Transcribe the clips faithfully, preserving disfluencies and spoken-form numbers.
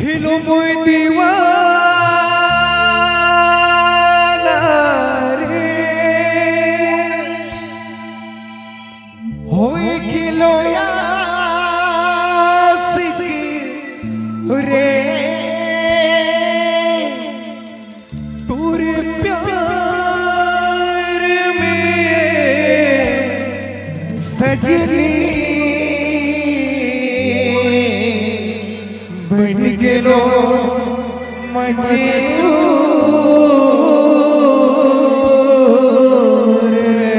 हिलो मोय दीवाना रे होए किलो यासिक रे तोरे प्यार में सजनी बन गेलो मजनूर रे।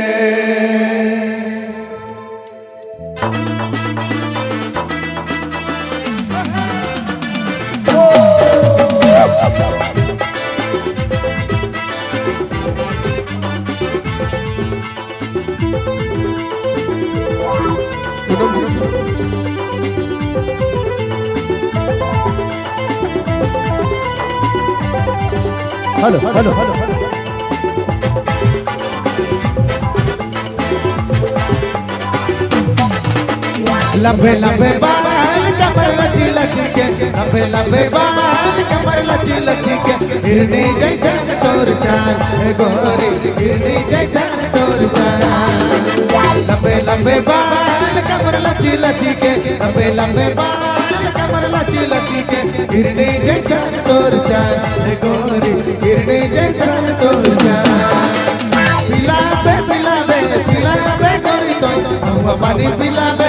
हेलो हेलो हेलो लंबे लंबे बाल कमर लची लची के लंबे लंबे बाल कमर लची लची के हिरनी जैसा तोर चाल गोरी हिरनी जैसा तोर चाल। लंबे लंबे बाल कमर लची लची के लंबे लंबे बाल कमर लची लची के हिरनी जैसा तोर चाल गोरी हिरनी जैसा तोर चाल। पिलावे पिलावे पिलावे गोरी तो हम पानी पिलावे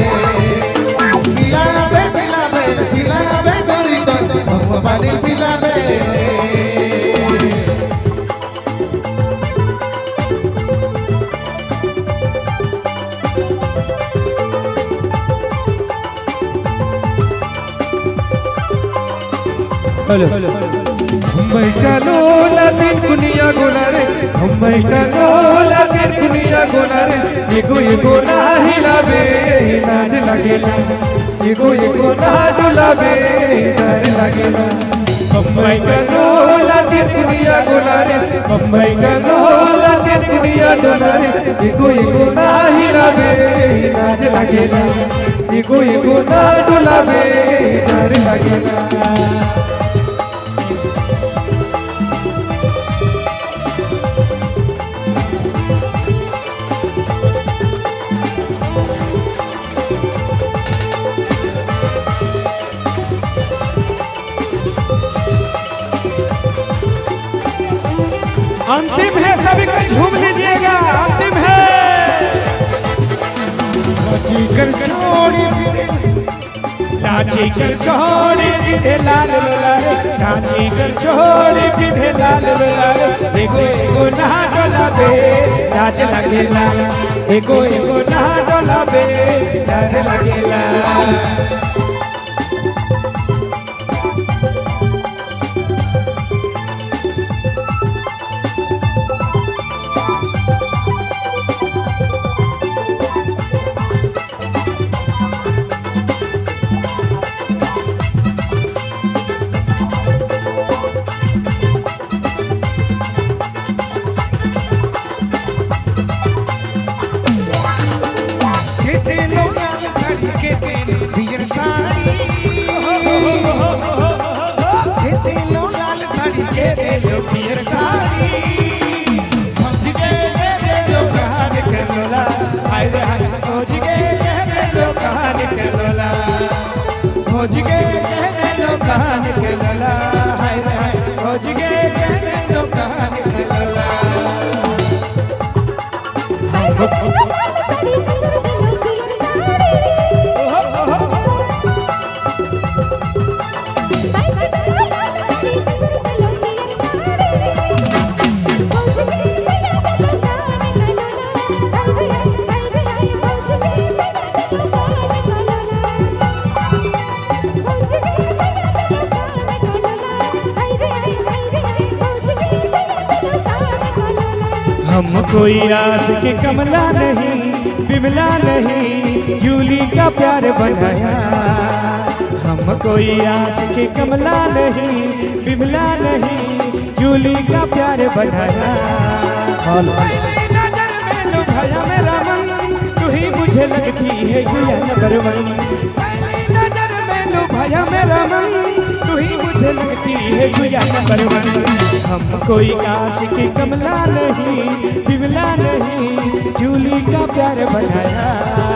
पिलावे पिलावे पिलावे गोरी तो हम पानी पिलावे। हेलो हेलो मैं कलोला दिन कुनिया गोना रे मैं कलोला दिन कुनिया गोना रे एगो एगो ना हिलावे नाच लगेला एगो एगो ना डुलावे डर लगेला। मैं कलोला दिन कुनिया गोना रे मैं कलोला दिन कुनिया गोना रे एगो एगो ना हिलावे नाच लगेला एगो एगो ना डुलावे डर लगेला। अंतिम है, सभी को झूम लीजिएगा। अंतिम है। नाची कर छोड़ी नाची कर छोड़ी पीधे लाल लाल नाची कर छोड़ी पीधे लाल लाल एगो एगो नहा डोलाबे नाच लगेला एगो एगो नहा डोलाबे डर लगेला। खोज के कहने लो कहान के लोला हाय हाय खोज के कहने लो कहान के लोला। हम कोई आस के कमला नहीं बिमला नहीं जूली का प्यार बनाया। हम कोई आस के कमला नहीं बिमला नहीं जूली का प्यार बनाया। पहली नजर में लुभाया मेरा मन तू ही मुझे लगती है गुया नंबर वन। पहली नजर में तो भाया मेरा मन, तू ही मुझे लगती है गुया नंबर वन। हम कोई आशिक कमला नहीं, बिमला नहीं, जूली का प्यार बनाया।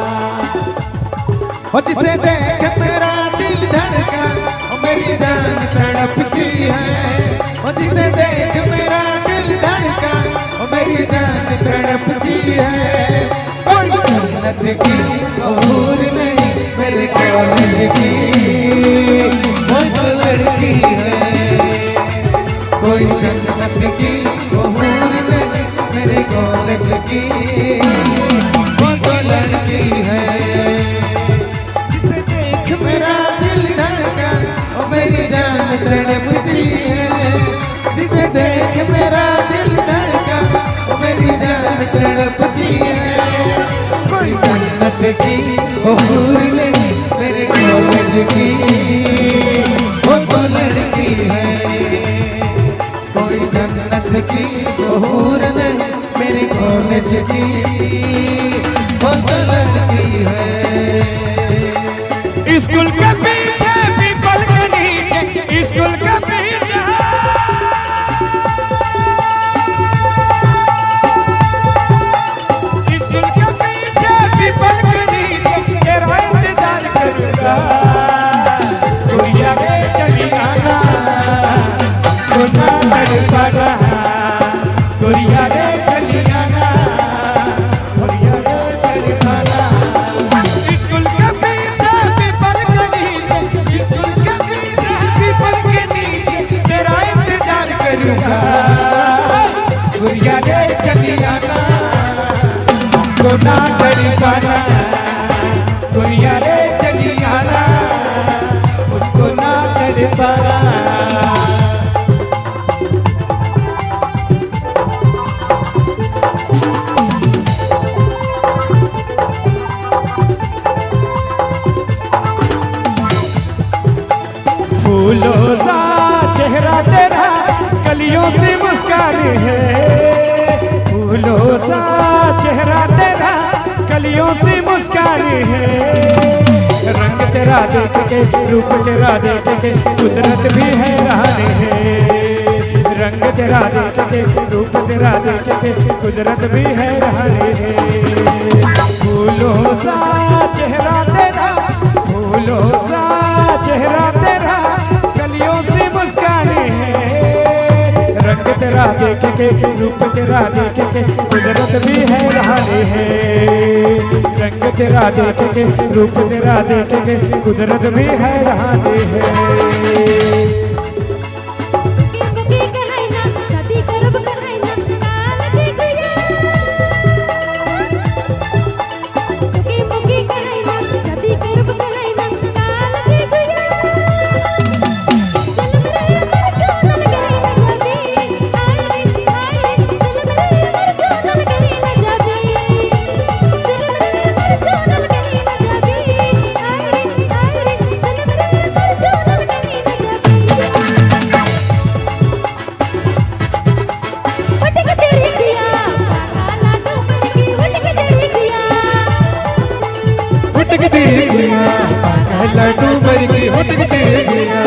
ओ जिसे देख मेरा दिल धड़का, ओ मेरी जान तड़पती है। ओ जिसे देख मेरा दिल धड़का, ओ मेरी जान तड़पती है। कोई जन्नत की हूर नहीं मेरे कॉलेज की, कोई तो लड़की है। कोई जन्नत की हूर नहीं मेरे कॉलेज की, वो तो लड़की है। मेरा दिल धड़का, ओ मेरी जान तड़पती है। जिसे देख मेरा दिल धड़का, ओ मेरी जान तड़पती है। कोई जन्नत की हूर नहीं मेरे कॉलेज की, वो तो लड़की है। कोई जन्नत की हूर नहीं मेरे कॉलेज की, वो तो लड़की है। स्कूल के पीछे पीपल के नीचे, स्कूल के पीछे स्कूल के पीछे पीपल के नीचे तेरा इंतजार करूंगा। गुड़िया रे चली आना, गुना तड़पाना, गुड़िया रे चली आना, गुड़िया रे चली आना। स्कूल के पीछे पीपल के नीचे, स्कूल के पीछे पीपल के नीचे तेरा इंतजार करूंगा। गुड़िया रे चली आना, गुना तड़पाना, गुड़िया रे चली आना, मुझको ना तड़पाना। फूलों सा चेहरा तेरा कलियों से मुस्कान है। फूलों सा चेहरा तेरा कलियों से मुस्कान है। रंग तेरा देख के, रूप तेरा देख के कुदरत भी हैरान है। रंग तेरा देख के, रूप तेरा देख के कुदरत भी हैरान है। फूलों सा चेहरा तेरा, फूलों सा चेहरा तेरा कलियों से मुस्कान है। रंग तेरा देख के, रूप तेरा देख के कुदरत भी हैरान है। रंग तेरा देख के, रूप तेरा देख के कुदरत भी हैरान है। लड्डू मर गई हुटक तेरे गया,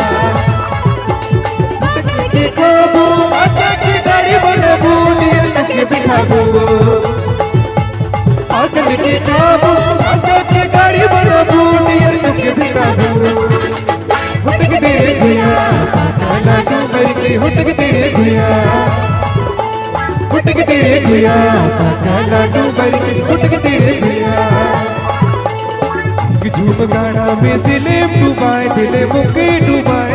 काबू आजा की गाड़ी बना बूढ़िया के बिठा दो। आगल के काबू आजा की गाड़ी बना बूढ़िया के बिठा दो। हुटक तेरे गया लड्डू मर गई हुटक तेरे गया, हुटक तेरे गया लड्डू मर गई हुटक तेरे गया। झूम गाना में सिलेम डुबाए दिले मुके डुबाए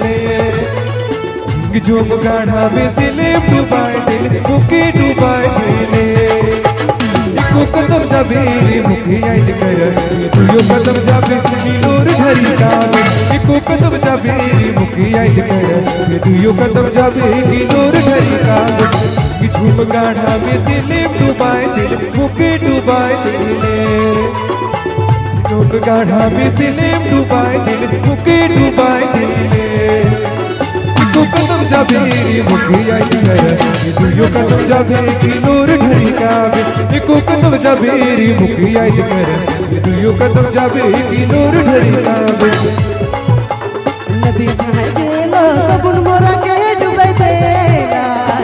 दिले, झूम गाना में सिलेम डुबाए दिले मुके डुबाए दिले। इको कदम जाबे मुके याद कर दुयो कदम जाबे नीलोर धरी डाल। इको कदम जाबे मुके याद कर दुयो कदम जाबे नीलोर धरी डाल। झूम गाना में सिलेम डुबाए दिले मुके डुबाए दिले, झूम गाढ़ा में सिलेम डुबाए दिले मुके डुबाए दिले। इको कदम जाबे मुके याद कर दुयो कदम जाबे नीलोर धरी डाल। इको कदम जाबे मुके याद कर दुयो कदम जाबे नीलोर धरी डाल। नदी नहाय गेलो सबुन मोरा के डुबाई देला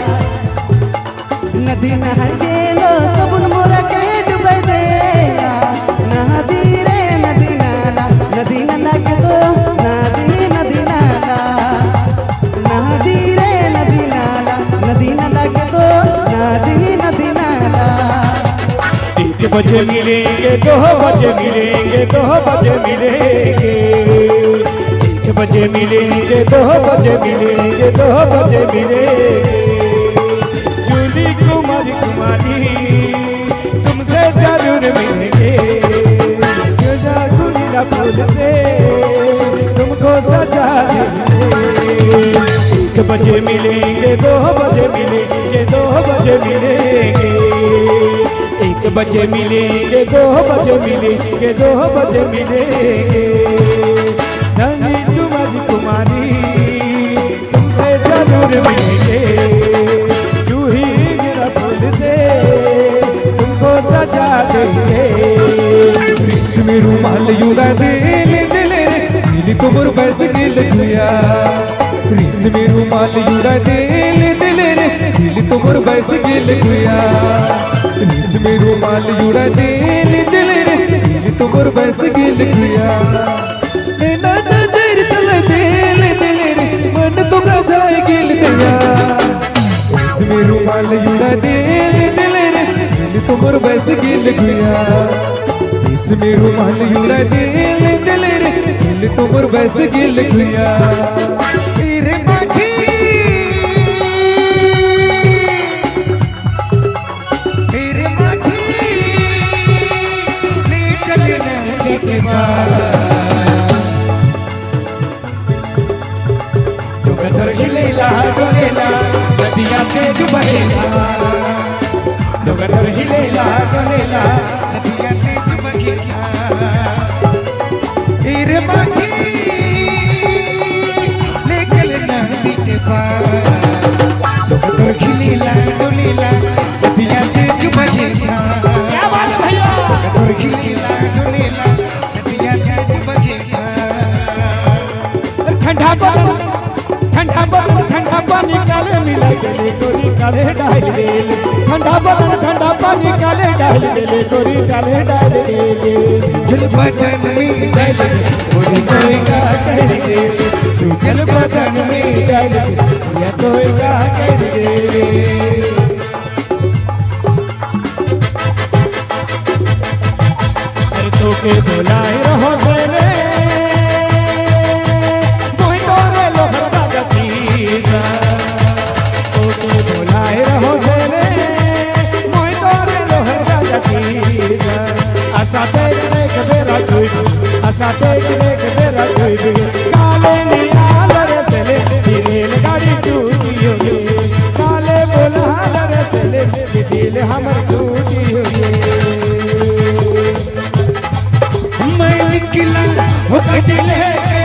नदी नहाय गेलो सबुन मोरा के डुबाई देला नदी रे नदी नाला नदी नाला के तो नदी नदी नाला नदी रे नदी नाला नदी नाला के तो नदी नदी नाला एक बजे मिलेंगे दो बजे मिलेंगे दो बजे मिलेंगे एक बजे मिलेंगे दो बजे मिलेंगे दो बजे मिलेंगे जूली कुमारी कुमारी तुमसे जरूर मिलेंगे गुलाब फूल से तुमको सजा देंगे एक बजे मिलेंगे दो बजे मिलेंगे दो बजे मिलेंगे एक बजे मिलेंगे दो बजे मिलेंगे दो बजे मिलेंगे धनी कुमारी कुमारी तुमसे जरूर मिलेंगे जूही गिरा फूल से तुमको सजा देंगे प्रिंस में रुमाल युड़ा दिल दिल दिल को मोर बस गिल गुया प्रिंस में रुमाल युड़ा दिल दिल दिल तो मोर बस गिल गुया प्रिंस में रुमाल युड़ा दिल दिल दिल तो मोर बस गिल गुया ना नजर चल दिल दिल मन तो जाए गिल गया प्रिंस में रुमाल युड़ा दिल दिल दिल तो मोर बस गिल गुया प्रिंस में रुमाल युड़ा दिल दिल दिल तो मोर बस गिल गुया रे माझी रे माझी ले चले नदी के पार डोंगर हिलेला डोलेला नदिया तेज बहेला डोंगर हिलेला डोलेला नदिया तेज बहेला रे माझी ले चले नदी के पार डोंगर हिलेला डोलेला नदिया तेज बहेला क्या बात है भैया डोंगर हिलेला डोलेला नदिया तेज बहेला ठंडा बदन ठंडा बदन ठंडा पानी काले मिला गले गोरी काले डाल दे ठंडा बदन ठंडा पानी काले डाल दे गोरी काले डाल दे जल बदन में डाल दे गोरी कोई का कर दे जल बदन में डाल दे या कोई का कर दे अरे तो के बुलाए रहो से रे कोई तो रे लोहर का गतीसा तो के बुलाए रहो से रे कोई तो रे लोहर का गतीसा आशा देख देख बेरा कोई आशा देख देख बेरा कोई काले नियाल रे चले रेल गाड़ी टूटी होगी काले बुलाल रे चले दिल हमर टूटी होगी मैं निकला हो दिल है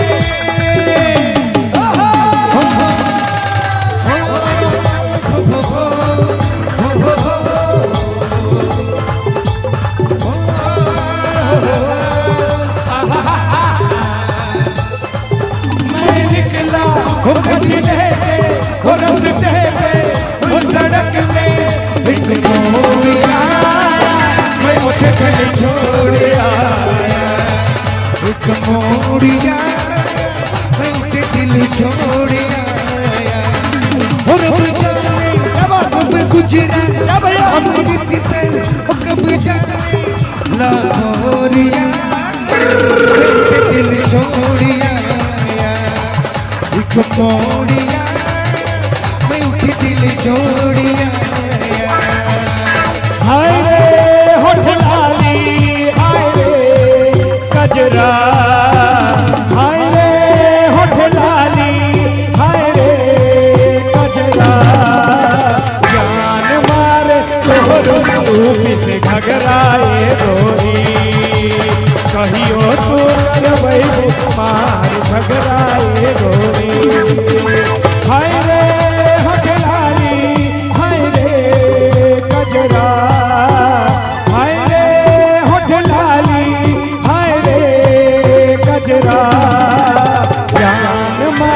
मैं निकला हो दिल है हो रस्ते पे हो सड़क में एक मोरिया मैं मुझे खड़े छोड़ आया एक मोरिया मैं मुझे दिल छोड़ आया और अब जाने अब गुजरा अमृत से कब जाने लाहौरिया मैं दिल छोड़ आया एक मोरिया मैं उठे दिल छोड़ आया हाय रे होठ लाली हाय रे कजरा हाय रे होठ लाली हाय रे कजरा जान मारे तोहरो रूप से घगराए गोरी कहियो तू करबै मार घगराए गोरी हाय रे होठ लाली हाय रे कजरा हाय रे होठ लाली हाय रे कजरा जान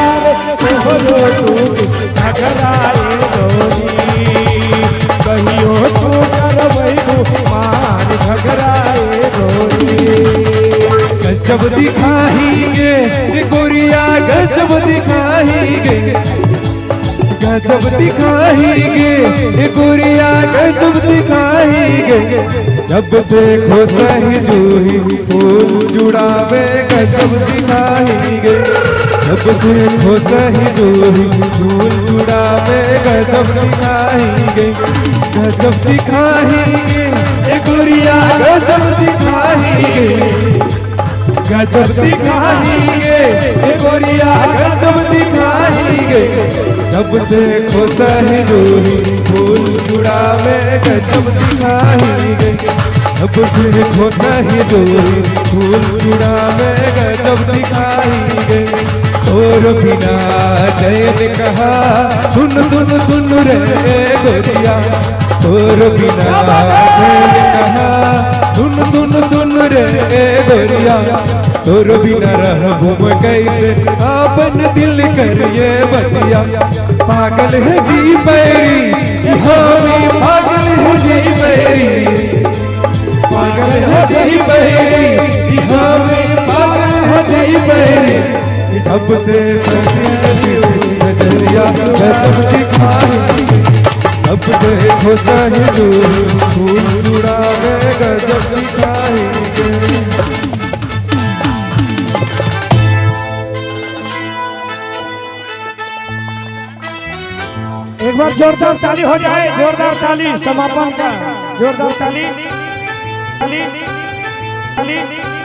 हमरो टूटी घघराए गोरी कहियो तू करवैबू मान घघराए गोरी गजब दिखाएंगे ये गोरिया गजब दिखाएंगे गजब दिखाएंगे ये गोरिया गजब दिखाएंगे जब से खोसही जूही फूल जुड़ावे गजब दिखाएंगे जब से खोसही जूही फूल जुड़ावे गजब दिखाएंगे गजब दिखाएंगे ये गोरिया गजब दिखाएंगे गजब दिखाएंगे ये गोरिया गजब दिखाएंगे जब से खोसही जूही फूल जुड़ावे गजब दिखाएंगे जब से खोसही जूही फूल जुड़ावे गजब दिखाएंगे और बिना चैन कहा सुन सुन सुन रे गोरिया और बिना चैन कहा सुन सुन सुन रे गोरिया तोर बिना रहबू मैं कैसे आपन दिल करिए बतिया पागल है जी बैरी हामी पागल है जी बैरी पागल है जी बैरी हामी पागल है जी बैरी जब से नजरिया गजब दिखाएंगे जब से खोसही जूही फूल जुड़ावे गजब दिखाएंगे एक बार जोरदार ताली हो जाए जोरदार ताली समापन का जोरदार ताली ताली ताली